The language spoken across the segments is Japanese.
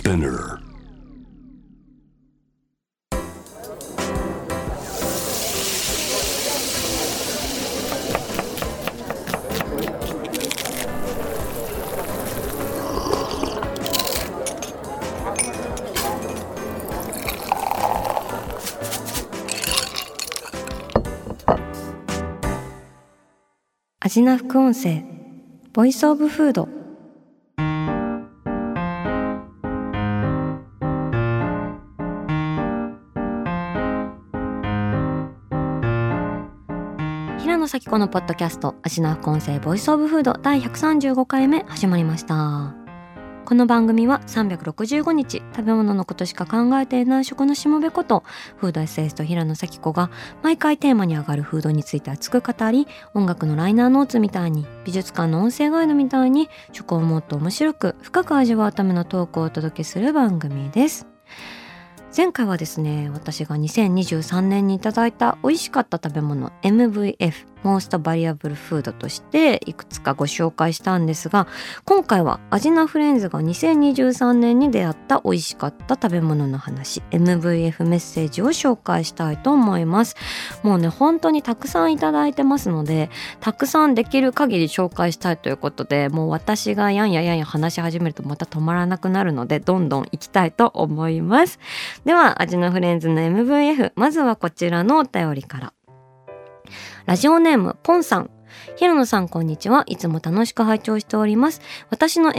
Spinner。 アジナ副音声ボイスオブフード。平野咲子のポッドキャストアジナ副音声ボイスオブフード第135回目始まりました。この番組は365日食べ物のことしか考えていない食のしもべことフードエッセイスト平野咲子が毎回テーマに上がるフードについて熱く語り、音楽のライナーノーツみたいに美術館の音声ガイドみたいに食をもっと面白く深く味わうためのトークをお届けする番組です。前回はですね、私が2023年にいただいた美味しかった食べ物 MVF Most Valuable Food としていくつかご紹介したんですが、今回はアジナフレンズが2023年に出会った美味しかった食べ物の話 MVF メッセージを紹介したいと思います。もうね本当にたくさんいただいてますので、たくさんできる限り紹介したいということで、もう私がやんや話し始めるとまた止まらなくなるのでどんどん行きたいと思います。ではアジナフレンズの MVF、 まずはこちらのお便りから。ラジオネームポンさん。平野さんこんにちは。いつも楽しく拝聴しております。私の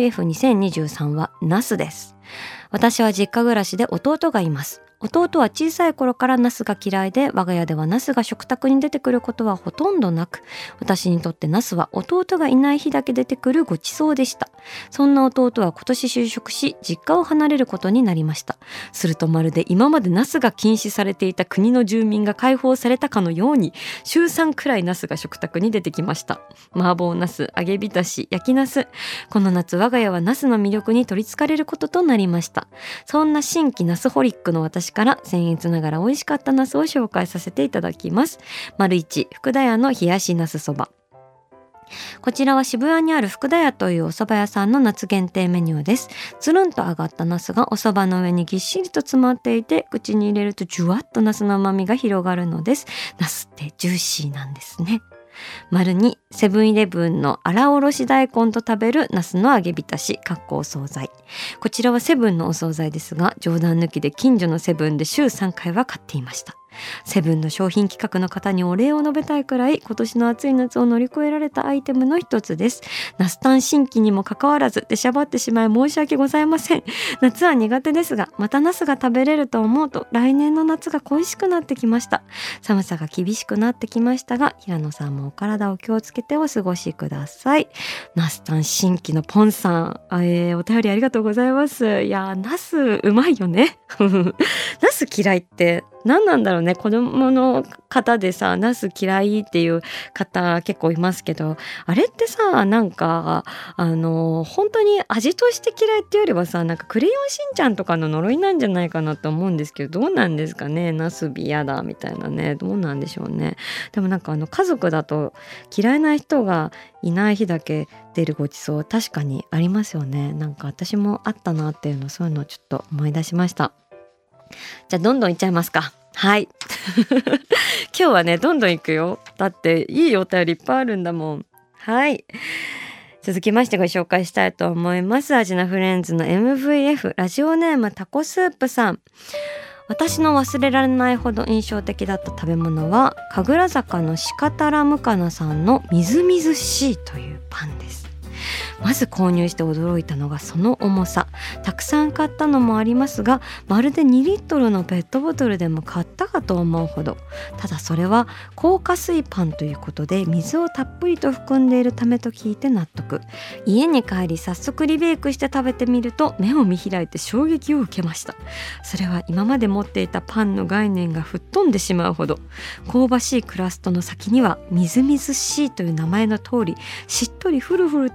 MVF2023 はナスです。私は実家暮らしで弟がいます。弟は小さい頃からナスが嫌いで、我が家ではナスが食卓に出てくることはほとんどなく、私にとってナスは弟がいない日だけ出てくるごちそうでした。そんな弟は今年就職し実家を離れることになりました。するとまるで今までナスが禁止されていた国の住民が解放されたかのように、週3くらいナスが食卓に出てきました。麻婆ナス、揚げ浸し、焼きナス。この夏我が家はナスの魅力に取りつかれることとなりました。そんな新規ナスホリックの私から僭越ながら美味しかったナスを紹介させていただきます。丸1、福田屋の冷やしナスそば。こちらは渋谷にある福田屋というお蕎麦屋さんの夏限定メニューです。つるんと揚がったナスがお蕎麦の上にぎっしりと詰まっていて、口に入れるとじゅわっとナスの旨味が広がるのです。ナスってジューシーなんですね。丸2、セブンイレブンの荒おろし大根と食べるナスの揚げ浸しお惣菜。こちらはセブンのお惣菜ですが、冗談抜きで近所のセブンで週3回は買っていました。セブンの商品企画の方にお礼を述べたいくらい今年の暑い夏を乗り越えられたアイテムの一つです。ナスタン新規にもかかわらず出しゃばってしまい申し訳ございません。夏は苦手ですが、またナスが食べれると思うと来年の夏が恋しくなってきました。寒さが厳しくなってきましたが、平野さんもお体を気をつけてお過ごしください。ナスタン新規のポンさん、お便りありがとうございます。いやナスうまいよねナス嫌いって何なんだろうね。子供の方でさ、ナス嫌いっていう方結構いますけど、あれってさ、なんか本当に味として嫌いっていうよりはさ、なんかクレヨンしんちゃんとかの呪いなんじゃないかなと思うんですけど、どうなんですかね。ナスビ嫌だみたいなね、どうなんでしょうね。でもなんか家族だと嫌いな人がいない日だけ出るごちそう確かにありますよね。なんか私もあったなっていうの、そういうのをちょっと思い出しました。じゃあどんどんいっちゃいますか。はい今日はねどんどんいくよ。だっていいお便りいっぱいあるんだもん。はい、続きましてご紹介したいと思います。アジナフレンズの MVF ラジオネームタコスープさん。私の忘れられないほど印象的だった食べ物は神楽坂の鹿たらむかなさんのみずみずしいというパンです。まず購入して驚いたのがその重さ。たくさん買ったのもありますが、まるで2リットルのペットボトルでも買ったかと思うほど。ただそれは高加水パンということで水をたっぷりと含んでいるためと聞いて納得。家に帰り早速リベイクして食べてみると目を見開いて衝撃を受けました。それは今まで持っていたパンの概念が吹っ飛んでしまうほど、香ばしいクラストの先にはみずみずしいという名前の通りしっとりふるふるとした生地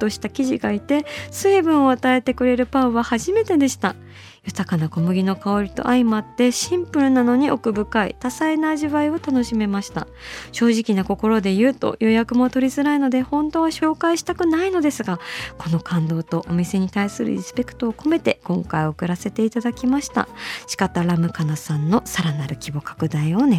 生地がいて水分を与えてくれるパンは初めてでした。豊かな小麦の香りと相まってシンプルなのに奥深い多彩な味わいを楽しめました。正直な心で言うと予約も取りづらいので本当は紹介したくないのですが、この感動とお店に対するリスペクトを込めて今回送らせていただきました。シカタラムカナさんのさらなる規模拡大を願って。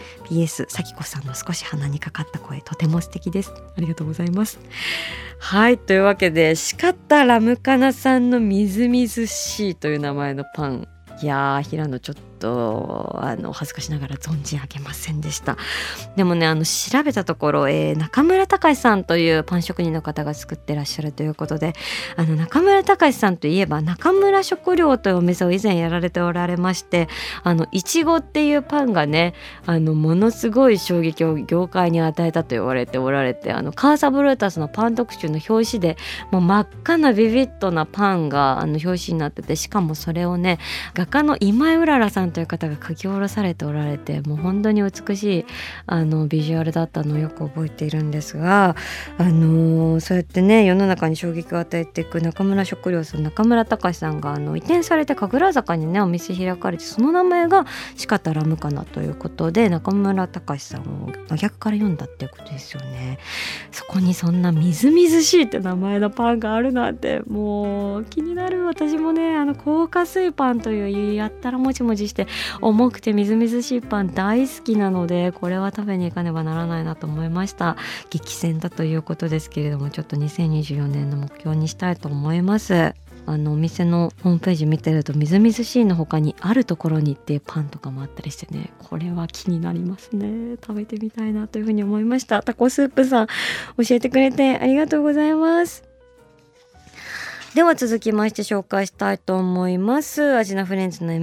PS さきこさんの少し鼻にかかった声とても素敵です。ありがとうございます。はい、というわけでシカタラムカナさんのみずみずしいという名前のパン、いやー平野ちょっと恥ずかしながら存じ上げませんでした。でもね調べたところ、中村隆さんというパン職人の方が作ってらっしゃるということで、中村隆さんといえば中村食料というお店を以前やられておられまして、いちごっていうパンがねものすごい衝撃を業界に与えたと言われておられて、カーサブルータスのパン特集の表紙でもう真っ赤なビビッドなパンが表紙になってて、しかもそれをね画家の今井うららさんという方が書き下ろされておられて、もう本当に美しいビジュアルだったのをよく覚えているんですが、そうやってね世の中に衝撃を与えていく中村食料さん、中村隆さんが移転されて神楽坂にねお店開かれて、その名前がシカタラムカナということで中村隆さんを真逆から読んだっていうことですよね。そこにそんなみずみずしいって名前のパンがあるなんてもう気になる。私もね高加水パンというやったらもちもちして重くてみずみずしいパン大好きなので、これは食べに行かねばならないなと思いました。激戦だということですけれども、ちょっと2024年の目標にしたいと思います。お店のホームページ見てるとみずみずしいの他にあるところにっていうパンとかもあったりしてね、これは気になりますね。食べてみたいなというふうに思いました。タコスープさん教えてくれてありがとうございます。では続きまして紹介したいと思います。アジナフレンズの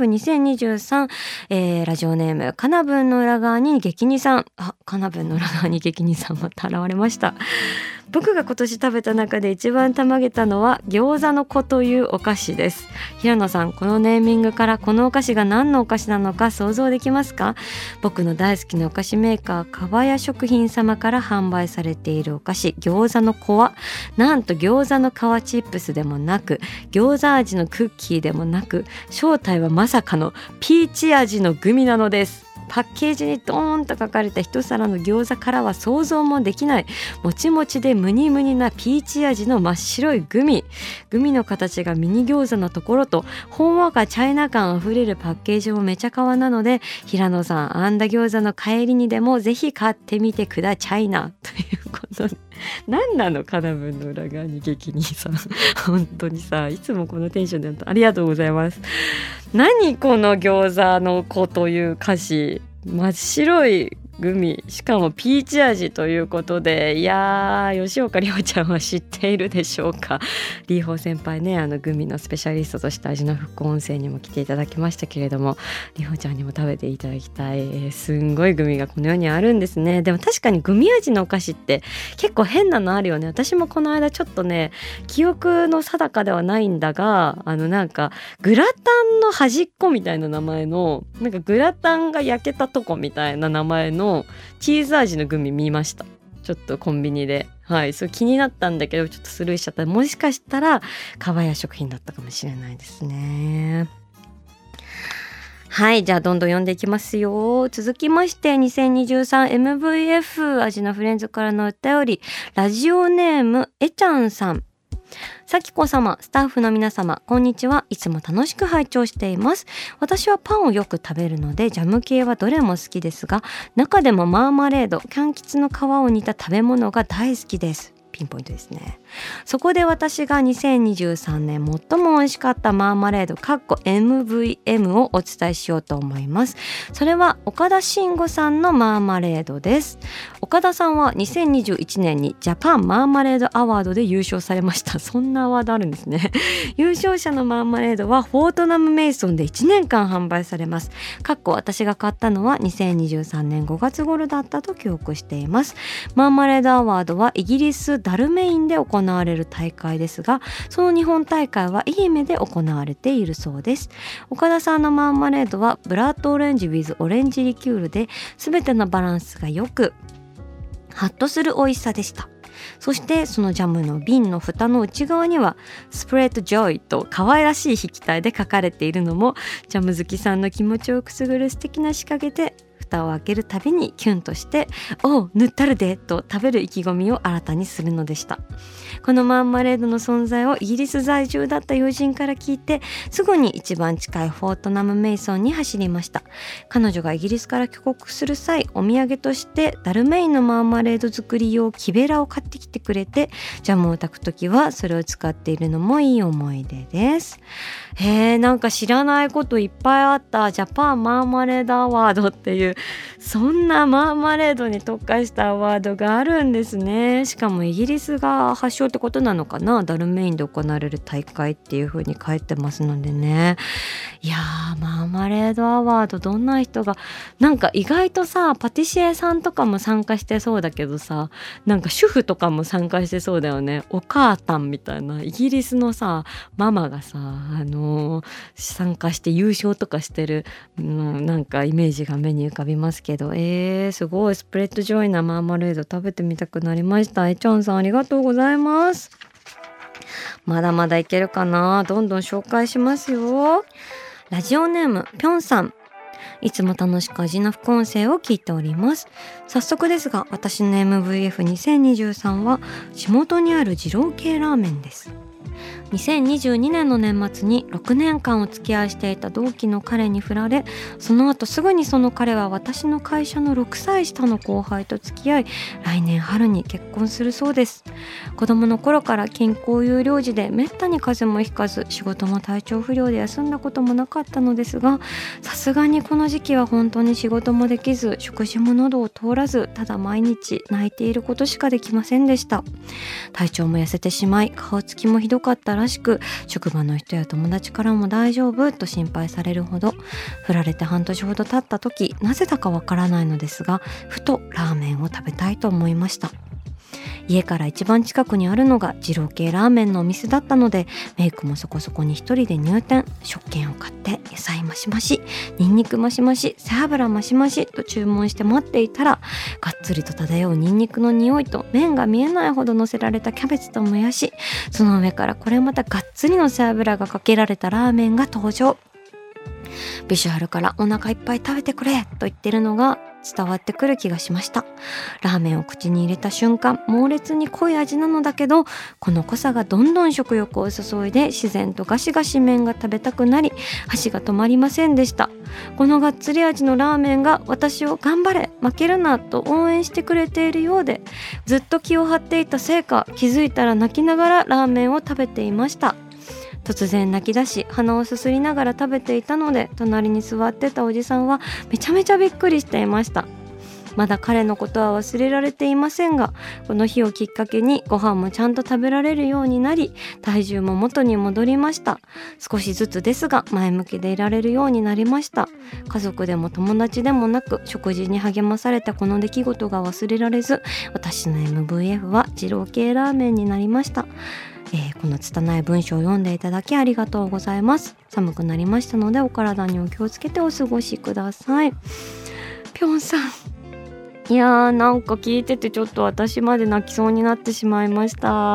MVF2023、ラジオネームカナブンの裏側に激似さん、カナブンの裏側に激似さんまた現れました。僕が今年食べた中で一番たまげたのは餃子の子というお菓子です。平野さん、このネーミングからこのお菓子が何のお菓子なのか想像できますか？僕の大好きなお菓子メーカー川谷食品様から販売されているお菓子餃子の子は、なんと餃子の皮チップスでもなく餃子味のクッキーでもなく、正体はまさかのピーチ味のグミなのです。パッケージにドーンと書かれた一皿の餃子からは想像もできないもちもちでムニムニなピーチ味の真っ白いグミの形がミニ餃子のところとほんわかチャイナ感あふれるパッケージもめちゃかわなので、平野さん、あんだ餃子の帰りにでもぜひ買ってみてくだチャイナということで、何なのカナブンの裏側に激似さん本当にさ、いつもこのテンションでありがとうございます。何この餃子の子という歌詞、真っ白いグミ、しかもピーチ味ということで、いやー、吉岡里帆ちゃんは知っているでしょうか。里帆先輩ね、グミのスペシャリストとして味の副音声にも来ていただきましたけれども、里帆ちゃんにも食べていただきたい、すんごいグミがこの世にあるんですね。でも確かにグミ味のお菓子って結構変なのあるよね。私もこの間ちょっとね、記憶の定かではないんだが、なんかグラタンの端っこみたいな名前の、なんかグラタンが焼けたとこみたいな名前のチーズ味のグミ見ました。ちょっとコンビニで、そう気になったんだけどちょっとスルーしちゃった。もしかしたら川谷食品だったかもしれないですね。はい、じゃあどんどん読んでいきますよ。続きまして 2023MVF アジナフレンズからのお便り、ラジオネームえちゃんさん。さきこ様、スタッフの皆様、こんにちは。いつも楽しく拝聴しています。私はパンをよく食べるのでジャム系はどれも好きですが、中でもマーマレード、柑橘の皮を煮た食べ物が大好きです。ピンポイントですね。そこで私が2023年最も美味しかったマーマレード（MVM） をお伝えしようと思います。それは岡田慎吾さんのマーマレードです。岡田さんは2021年にジャパンマーマレードアワードで優勝されました。そんなアワードあるんですね。優勝者のマーマレードはフォートナムメイソンで1年間販売されます。私が買ったのは2023年5月頃だったと記憶しています。マーマレードアワードはイギリスダルメインで行われる大会ですが、その日本大会は愛媛で行われているそうです。岡田さんのマーマレードはブラッドオレンジ with オレンジリキュールで、全てのバランスが良くハッとする美味しさでした。 そしてそのジャムの瓶の蓋の内側にはスプレッドジョイと可愛らしい筆記体で書かれているのもジャム好きさんの気持ちをくすぐる素敵な仕掛けで、蓋を開けるたびにキュンとしておう塗ったるでと食べる意気込みを新たにするのでした。このマーマレードの存在をイギリス在住だった友人から聞いて、すぐに一番近いフォートナムメイソンに走りました。彼女がイギリスから帰国する際、お土産としてダルメインのマーマレード作り用木べらを買ってきてくれて、ジャムを炊くときはそれを使っているのもいい思い出です。なんか知らないこといっぱいあった。ジャパンマーマレードアワードっていう、そんなマーマレードに特化したアワードがあるんですね。しかもイギリスが発祥ってことなのかな。ダルメインで行われる大会っていう風に書いてますのでね。いやー、マーマレードアワード、どんな人が、なんか意外とさ、パティシエさんとかも参加してそうだけどさ、なんか主婦とかも参加してそうだよね。お母さんみたいなイギリスのさママがさ、参加して優勝とかしてる、なんかイメージが目に浮かびますけど、すごいスプレッドジョイなマーマレード食べてみたくなりました。チョンさんありがとうございます。まだまだいけるかな。どんどん紹介しますよ。ラジオネームぴょんさん、いつも楽しく味の副音声を聞いております。早速ですが、私の MVF2023 は地元にある二郎系ラーメンです。2022年の年末に6年間お付き合いしていた同期の彼に振られ、その後すぐにその彼は私の会社の6歳下の後輩と付き合い、来年春に結婚するそうです。子供の頃から健康有料児でめったに風邪もひかず、仕事も体調不良で休んだこともなかったのですが、さすがにこの時期は本当に仕事もできず、食事も喉を通らず、ただ毎日泣いていることしかできませんでした。体調も痩せてしまい、顔つきもひどかったらしく、職場の人や友達からも大丈夫と心配されるほど。振られて半年ほど経った時、なぜだかわからないのですが、ふとラーメンを食べたいと思いました。家から一番近くにあるのが二郎系ラーメンのお店だったので、メイクもそこそこに一人で入店、食券を買って野菜増し増し、ニンニク増し増し、背脂増し増しと注文して待っていたら、がっつりと漂うニンニクの匂いと麺が見えないほど乗せられたキャベツともやし、その上からこれまたがっつりの背脂がかけられたラーメンが登場。ビジュアルからお腹いっぱい食べてくれと言ってるのが伝わってくる気がしました。ラーメンを口に入れた瞬間、猛烈に濃い味なのだけど、この濃さがどんどん食欲を注いで、自然とガシガシ麺が食べたくなり、箸が止まりませんでした。このがっつり味のラーメンが私を頑張れ負けるなと応援してくれているようで、ずっと気を張っていたせいか、気づいたら泣きながらラーメンを食べていました。突然泣き出し、鼻をすすりながら食べていたので、隣に座ってたおじさんはめちゃめちゃびっくりしていました。まだ彼のことは忘れられていませんが、この日をきっかけにご飯もちゃんと食べられるようになり、体重も元に戻りました。少しずつですが前向きでいられるようになりました。家族でも友達でもなく、食事に励まされたこの出来事が忘れられず、私の MVF は二郎系ラーメンになりました。この拙い文章を読んでいただきありがとうございます。寒くなりましたのでお体にお気をつけてお過ごしください。ぴょんさん、いやー、なんか聞いててちょっと私まで泣きそうになってしまいました。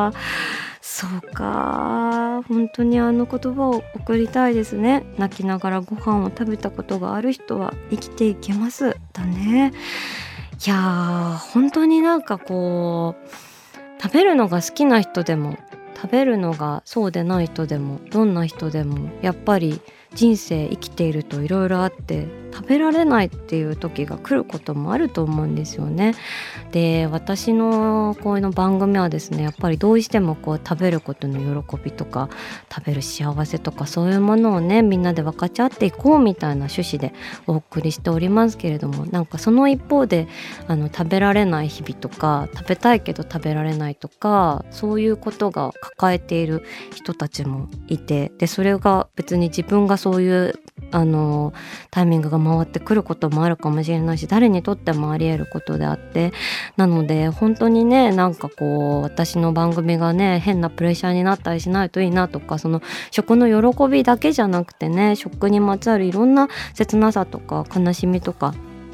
そうか、本当にあの言葉を送りたいですね。泣きながらご飯を食べたことがある人は生きていけますだね。いやー、本当になんかこう、食べるのが好きな人でも食べるのがそうでない人でも、どんな人でもやっぱり人生生きているといろいろあって、食べられないっていう時が来ることもあると思うんですよね。で、私のこの番組はですね、やっぱりどうしてもこう食べることの喜びとか、食べる幸せとか、そういうものをね、みんなで分かち合っていこうみたいな趣旨でお送りしておりますけれども、なんかその一方で食べられない日々とか、食べたいけど食べられないとか、そういうことが抱えている人たちもいて、でそれが別に自分がそういうタイミングが回ってくることもあるかもしれないし、誰にとってもあり得ることであって、なので本当にね、なんかこう私の番組がね、変なプレッシャーになったりしないといいなとか、その食の喜びだけじゃなくてね、食にまつわるいろんな切なさとか悲しみとか、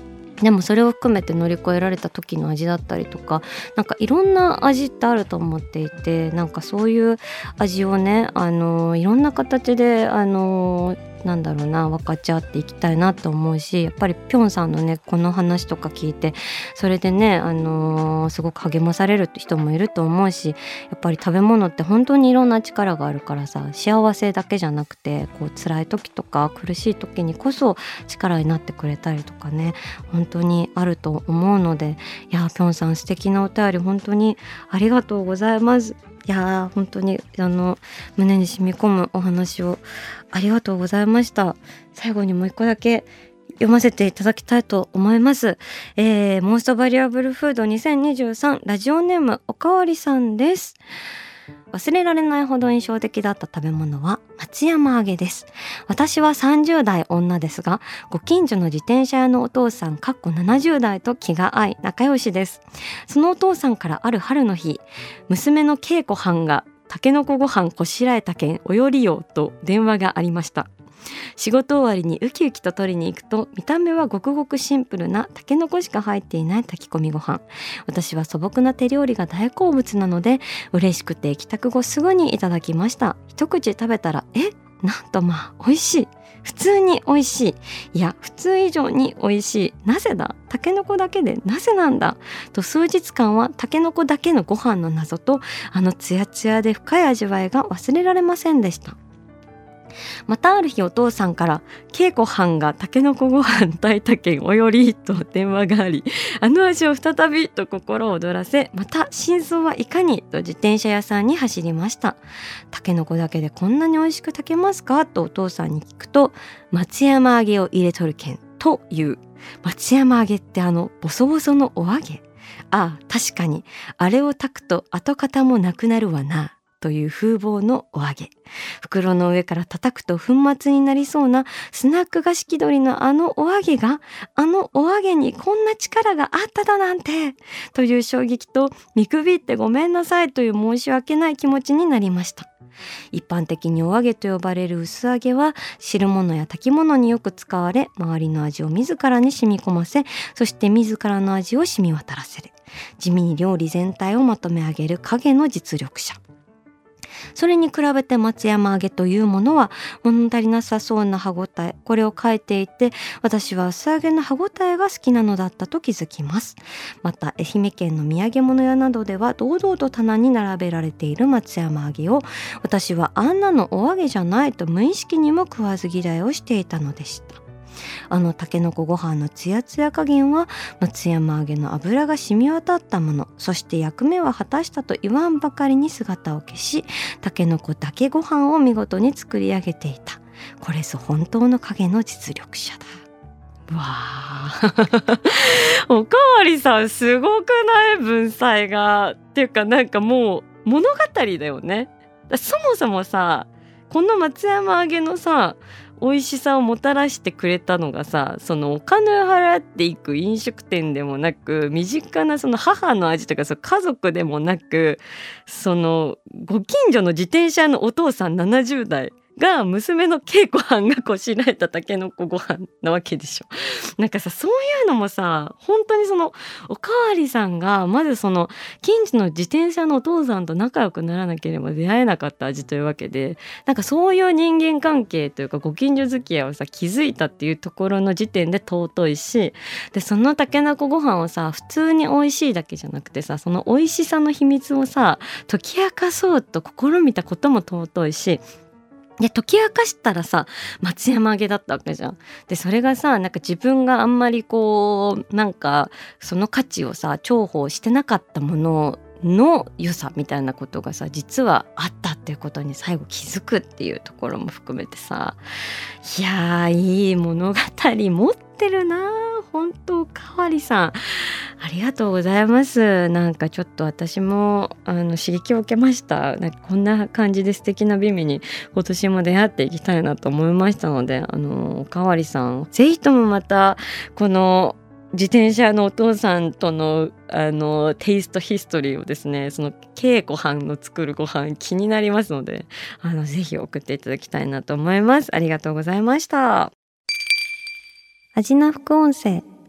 でもそれを含めて乗り越えられた時の味だったりとか、なんかいろんな味ってあると思っていて、なんかそういう味をね、いろんな形でなんだろうな、分かち合っていきたいなと思うし、やっぱりぴょんさんのねこの話とか聞いて、それでね、すごく励まされる人もいると思うし、やっぱり食べ物って本当にいろんな力があるからさ、幸せだけじゃなくてこう辛い時とか苦しい時にこそ力になってくれたりとかね、本当にあると思うので、いやぴょんさん素敵なお便り本当にありがとうございます。いや本当に胸に染み込むお話をありがとうございました。最後にもう一個だけ読ませていただきたいと思います。モーストバリアブルフード2023ラジオネームおかわりさんです。忘れられないほど印象的だった食べ物は松山揚げです。私は30代女ですが、ご近所の自転車屋のお父さん70代と気が合い仲良しです。そのお父さんからある春の日、娘の恵子はんがたけのこご飯こしらえたけんおよりよと電話がありました。仕事終わりにウキウキと取りに行くと、見た目はごくごくシンプルなタケノコしか入っていない炊き込みご飯。私は素朴な手料理が大好物なので、嬉しくて帰宅後すぐにいただきました。一口食べたらなんと美味しい、普通に美味しい、いや普通以上に美味しい、なぜだ、タケノコだけでなぜなんだと、数日間はタケノコだけのご飯の謎とツヤツヤで深い味わいが忘れられませんでした。またある日、お父さんから恵子はんがたけのこご飯炊いたけんおよりと電話があり、味を再びと心を躍らせ、また真相はいかにと自転車屋さんに走りました。たけのこだけでこんなに美味しく炊けますかとお父さんに聞くと、松山揚げを入れとるけんという。松山揚げってボソボソのお揚げ、確かにあれを炊くと跡形もなくなるわなという風貌のお揚げ。袋の上から叩くと粉末になりそうなスナック菓子気取りのお揚げが、お揚げにこんな力があっただなんてという衝撃と、見くびってごめんなさいという申し訳ない気持ちになりました。一般的にお揚げと呼ばれる薄揚げは汁物や炊き物によく使われ、周りの味を自らに染み込ませ、そして自らの味を染み渡らせる、地味に料理全体をまとめ上げる影の実力者。それに比べて松山揚げというものは物足りなさそうな歯ごたえ、これを変えていて、私は薄揚げの歯ごたえが好きなのだったと気づきます。また愛媛県の土産物屋などでは堂々と棚に並べられている松山揚げを、私はあんなのお揚げじゃないと無意識にも食わず嫌いをしていたのでした。たけのこご飯のツヤツヤ加減は松山揚げの油が染み渡ったもの、そして役目は果たしたと言わんばかりに姿を消し、たけのこだけご飯を見事に作り上げていた。これぞ本当の影の実力者だ。わーおかわりさんすごくない？文才がっていうか、なんかもう物語だよね。そもそもさ、この松山揚げのさ美味しさをもたらしてくれたのがさ、そのお金を払っていく飲食店でもなく、身近なその母の味とか、その家族でもなく、そのご近所の自転車のお父さん70代が娘の恵子はんがこしらえたたけのこご飯なわけでしょ。なんかさ、そういうのもさ、本当にそのおかわりさんがまずその近所の自転車のお父さんと仲良くならなければ出会えなかった味というわけで、なんかそういう人間関係というかご近所付き合いをさ気づいたっていうところの時点で尊いし、でそのたけのこご飯をさ普通に美味しいだけじゃなくてさ、その美味しさの秘密をさ解き明かそうと試みたことも尊いし、で解き明かしたらさ松山揚げだったわけじゃん。でそれがさ、なんか自分があんまりこうなんかその価値をさ重宝してなかったものの良さみたいなことがさ実はあったっていうことに最後気づくっていうところも含めてさ、いやーいい物語持ってるな。本当おかわりさんありがとうございます。なんかちょっと私も刺激を受けました。なんかこんな感じで素敵な美味に今年も出会っていきたいなと思いましたので、おかわりさんぜひともまたこの自転車のお父さんとのテイストヒストリーをですね、その恵子はんの作るご飯気になりますので、ぜひ送っていただきたいなと思います。ありがとうございました。味な副音声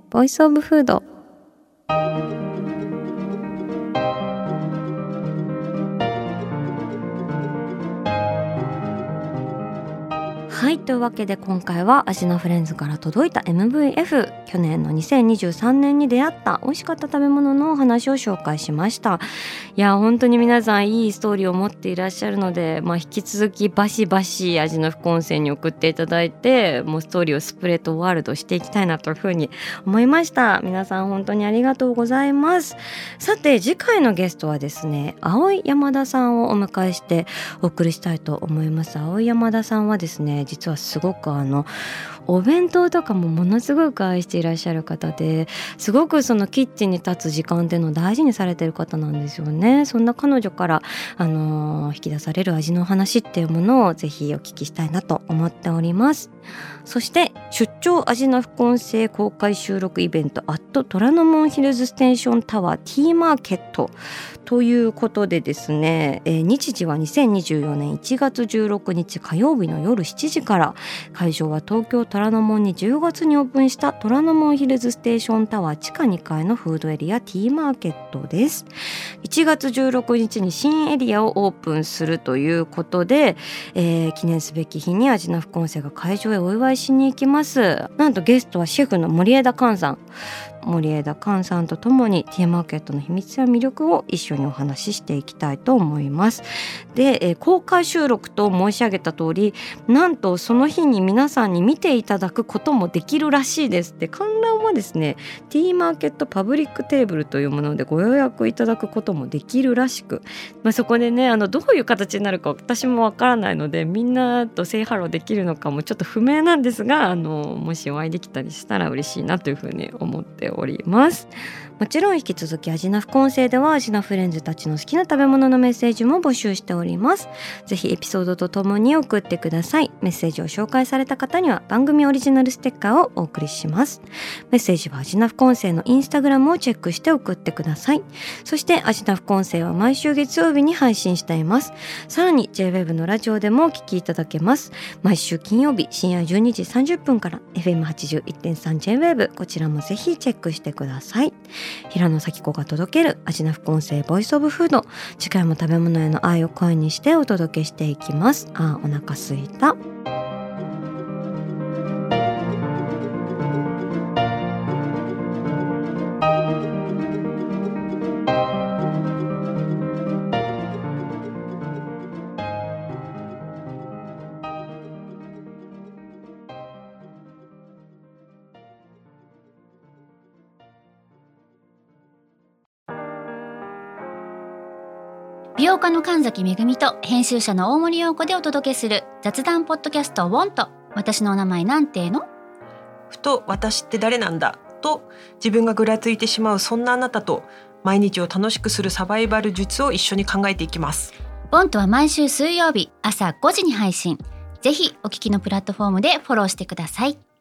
ボイスオブフード。はい、というわけで今回はアジナフレンズから届いた MVF、 去年の2023年に出会った美味しかった食べ物のお話を紹介しました。いや本当に皆さんいいストーリーを持っていらっしゃるので、引き続きバシバシアジナ副音声に送っていただいて、もうストーリーをスプレッドワールドしていきたいなというふうに思いました。皆さん本当にありがとうございます。さて次回のゲストはですね、青井山田さんをお迎えしてお送りしたいと思います。青井山田さんはですね、実はすごくお弁当とかもものすごく愛していらっしゃる方で、すごくそのキッチンに立つ時間っていうのを大事にされている方なんですよね。そんな彼女から引き出される味の話っていうものをぜひお聞きしたいなと思っております。そして出張アジナ副音声公開収録イベント虎ノ門ヒルズステーションタワー T マーケットということでですね、日時は2024年1月16日火曜日の夜7時から、会場は東京虎ノ門に10月にオープンした虎ノ門ヒルズステーションタワー地下2階のフードエリア T マーケットです。1月16日に新エリアをオープンするということで、記念すべき日にアジナ副音声が会場へお祝いしに行きます。なんとゲストはシェフの森枝寛さんとともに T マーケットの秘密や魅力を一緒にお話ししていきたいと思います。で、公開収録と申し上げた通り、なんとその日に皆さんに見ていただくこともできるらしいです。で、観覧はですね T マーケットパブリックテーブルというものでご予約いただくこともできるらしく、そこでねどういう形になるか私もわからないので、みんなとセイハローできるのかもちょっと不明なんですが、もしお会いできたりしたら嬉しいなというふうに思っております。もちろん引き続きアジナ副音声ではアジナフレンズたちの好きな食べ物のメッセージも募集しております。ぜひエピソードとともに送ってください。メッセージを紹介された方には番組オリジナルステッカーをお送りします。メッセージはアジナ副音声のインスタグラムをチェックして送ってください。そしてアジナ副音声は毎週月曜日に配信しています。さらに JWEB のラジオでもお聞きいただけます。毎週金曜日深夜12時30分から FM81.3 JWEB、 こちらもぜひチェックしてください。平野咲子が届けるアジナ副音声ボイスオブフード、次回も食べ物への愛を声にしてお届けしていきます。お腹すいた。 美容家の神崎めぐみと編集者の大森洋子でお届けする雑談ポッドキャストウォント。私のお名前なんていうの？ ふと私って誰なんだと自分がぐらついてしまう、そんなあなたと毎日を楽しくするサバイバル術を一緒に考えていきます。 ウォントは毎週水曜日朝5時に配信。ぜひお聞きのプラットフォームでフォローしてください。